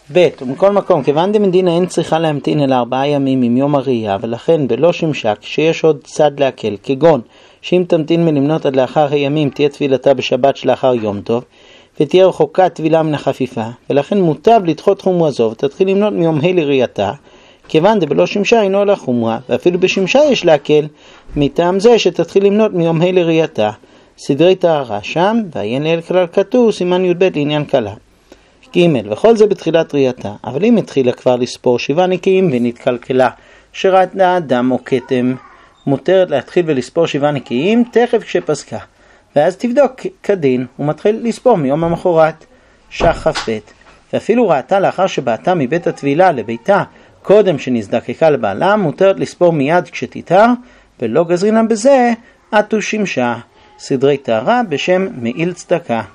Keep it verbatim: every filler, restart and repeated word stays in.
ב' ומכל מקום, כיוון דמדינה אין צריכה להמתין אל ארבעה ימים עם יום הראייה, ולכן בלא שמשה, כשיש עוד צד להקל, כגון שאם תמתין מלמנות עד לאחר הימים תהיה תפילתה בשבת שלאחר יום טוב, ותהיה רחוקה תבילה מן החפיפה, ולכן מוטב לדחות חומרה זו, ותתחיל למנות מיום ה' לראייתה, כיוון דבלא שמשה אינו על החומרה, ואפילו בשמשה יש להקל, מטעם זה שתתחיל למנות מיום ה' לראייתה. סדרי טהרה שם, ועיין ליל כלל כתוב, סימן י"ב לעניין כלה. ג' וכל זה בתחילת ראייתה, אבל אם התחילה כבר לספור שבעה נקיים ונתקלקלה, שראתה דם או כתם, מותרת להתחיל ולספור שבעה נקיים תכף כשפסקה, ואז תבדוק כדין ומתחיל לספור מיום המחרת. שחף ב' ואפילו ראתה לאחר שבאתה מבית התבילה לביתה קודם שנזדקקה לבעלה, מותרת לספור מיד כשתיתר, ולא גזרינה בזה עטו שמשה. סדרי טהרה בשם מעיל צדקה.